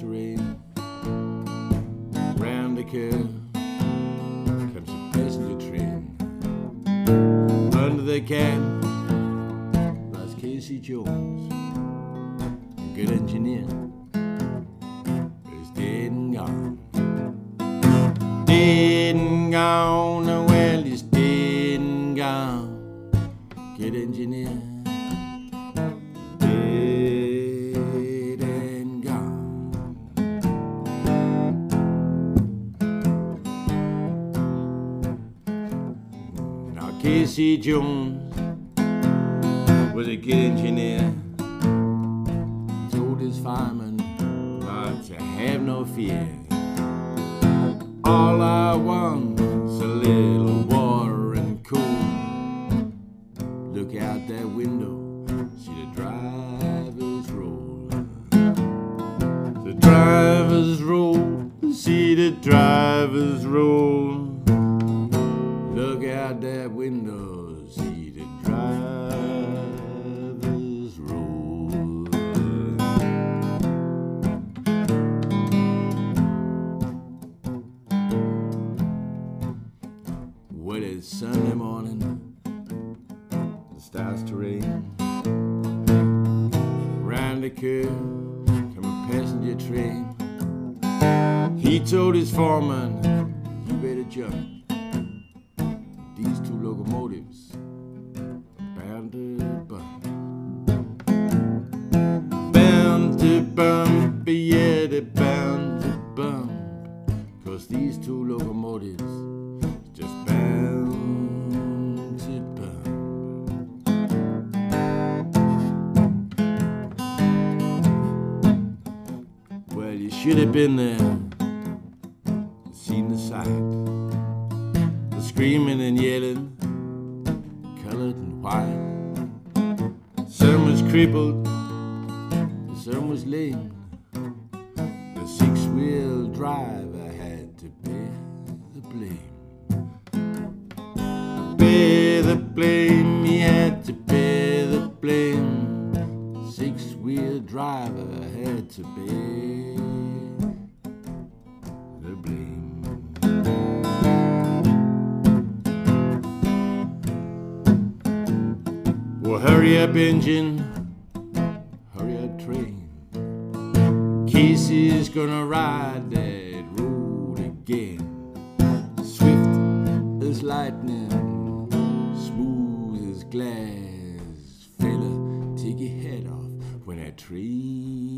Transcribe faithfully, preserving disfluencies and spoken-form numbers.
terrain. Round the curve comes a passenger train. Under the cab lies Casey Jones, a good engineer, but he's dead and gone. Dead and gone, well, he's dead and gone. Good engineer, dead and gone. Now Casey Jones was a good engineer. Told his fireman not to have no fear. All I want's a little water and cool. Look out that window, see the drivers roll. The drivers roll, see the drivers roll. Look out that window, see the drivers roll. Well, it's Sunday morning, it starts to rain. Round the curve come a passenger train. He told his foreman, you better jump. These two locomotives are bound to bump. Bound to bump, yeah, they're bound to bump. 'Cause these two locomotives just bound to bump. Well, you should have been there and seen the sight. The screaming and yelling, colored and white. Some was crippled, some was lame. The six-wheel driver had to bear the blame. Bear the blame, he had to bear the blame. Six-wheel driver had to bear the blame. Well, hurry up engine, hurry up train. Casey's gonna ride that road again. Swift as lightning, smooth as glass. Fella, take your head off when that train